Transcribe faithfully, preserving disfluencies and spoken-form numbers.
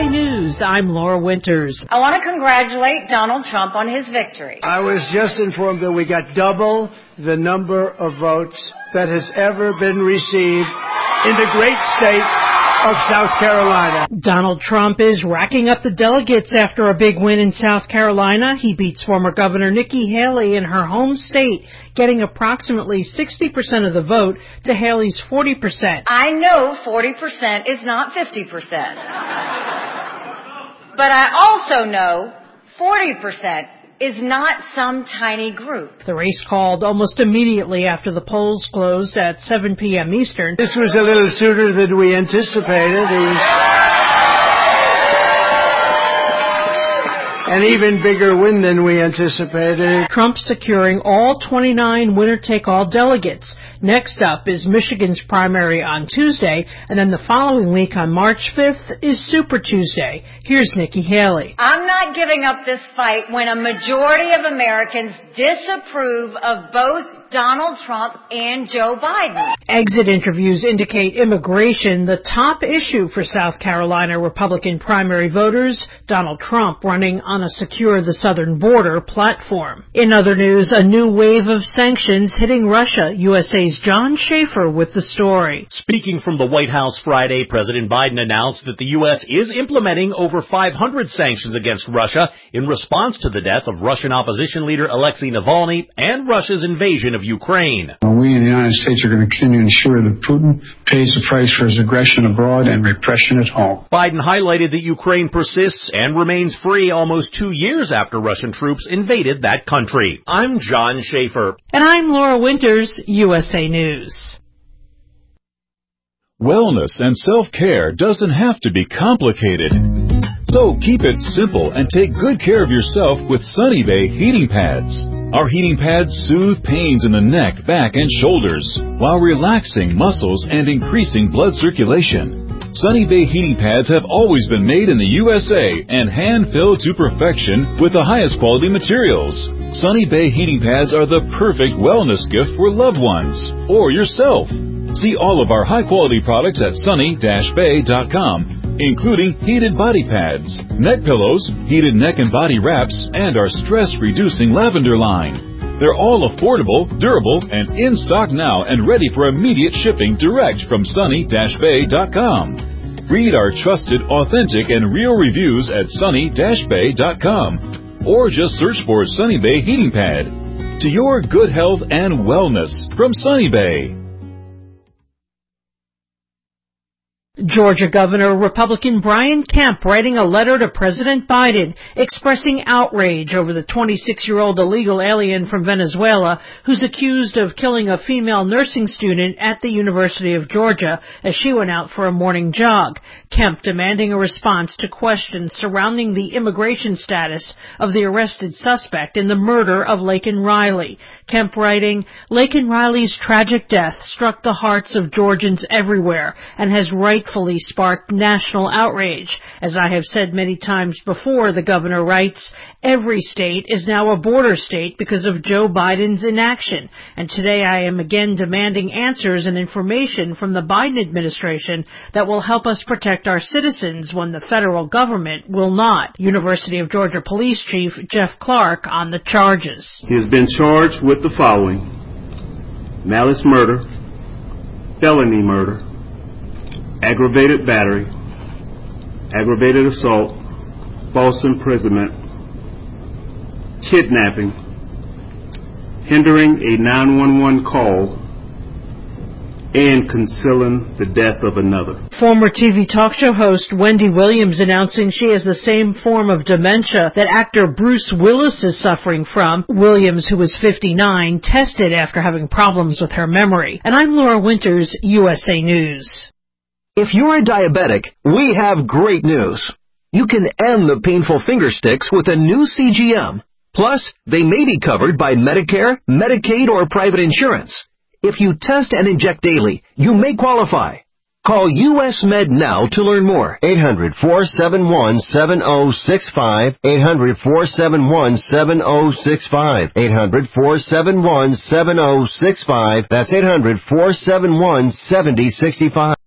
A News, I'm Laura Winters. I want to congratulate Donald Trump on his victory. I was just informed that we got double the number of votes that has ever been received in the great state of South Carolina. Donald Trump is racking up the delegates after a big win in South Carolina. He beats former Governor Nikki Haley in her home state, getting approximately sixty percent of the vote to Haley's forty percent. I know forty percent is not fifty percent. But I also know forty percent is not some tiny group. The race called almost immediately after the polls closed at seven p.m. Eastern. This was a little sooner than we anticipated. It was an even bigger win than we anticipated. Trump securing all twenty-nine winner-take-all delegates. Next up is Michigan's primary on Tuesday, and then the following week on March fifth is Super Tuesday. Here's Nikki Haley. I'm not giving up this fight when a majority of Americans disapprove of both Donald Trump and Joe Biden. Exit interviews indicate immigration, the top issue for South Carolina Republican primary voters, Donald Trump running on a secure the southern border platform. In other news, a new wave of sanctions hitting Russia. U S A's John Schaefer with the story. Speaking from the White House Friday, President Biden announced that the U S is implementing over five hundred sanctions against Russia in response to the death of Russian opposition leader Alexei Navalny and Russia's invasion of Ukraine. We in the United States are going to continue to ensure that Putin pays the price for his aggression abroad and repression at home. Biden highlighted that Ukraine persists and remains free almost two years after Russian troops invaded that country. I'm John Schaefer. And I'm Laura Winters, U S A News. Wellness and self-care doesn't have to be complicated. So keep it simple and take good care of yourself with Sunny Bay heating pads. Our heating pads soothe pains in the neck, back, and shoulders while relaxing muscles and increasing blood circulation. Sunny Bay heating pads have always been made in the U S A and hand-filled to perfection with the highest quality materials. Sunny Bay heating pads are the perfect wellness gift for loved ones or yourself. See all of our high-quality products at sunny dash bay dot com, including heated body pads, neck pillows, heated neck and body wraps, and our stress-reducing lavender line. They're all affordable, durable, and in stock now and ready for immediate shipping direct from sunny dash bay dot com. Read our trusted, authentic, and real reviews at sunny dash bay dot com or just search for Sunny Bay Heating Pad. To your good health and wellness from Sunny Bay. Georgia Governor Republican Brian Kemp writing a letter to President Biden expressing outrage over the twenty-six-year-old illegal alien from Venezuela who's accused of killing a female nursing student at the University of Georgia as she went out for a morning jog. Kemp demanding a response to questions surrounding the immigration status of the arrested suspect in the murder of Laken Riley. Kemp writing, Laken Riley's tragic death struck the hearts of Georgians everywhere and has rightfully sparked national outrage. As I have said many times before, the governor writes, every state is now a border state because of Joe Biden's inaction. And today I am again demanding answers and information from the Biden administration that will help us protect our citizens when the federal government will not. University of Georgia Police Chief Jeff Clark on the charges. He has been charged with the following: malice murder, felony murder, aggravated battery, aggravated assault, false imprisonment, kidnapping, hindering a nine one one call, and concealing the death of another. Former T V talk show host Wendy Williams announcing she has the same form of dementia that actor Bruce Willis is suffering from. Williams, who was fifty-nine, tested after having problems with her memory. And I'm Laura Winters, U S A News. If you're a diabetic, we have great news. You can end the painful finger sticks with a new C G M. Plus, they may be covered by Medicare, Medicaid, or private insurance. If you test and inject daily, you may qualify. Call U S Med now to learn more. eight hundred, four seven one, seven oh six five. eight hundred, four seven one, seven oh six five. eight hundred, four seven one, seven oh six five. That's eight hundred, four seven one, seven oh six five.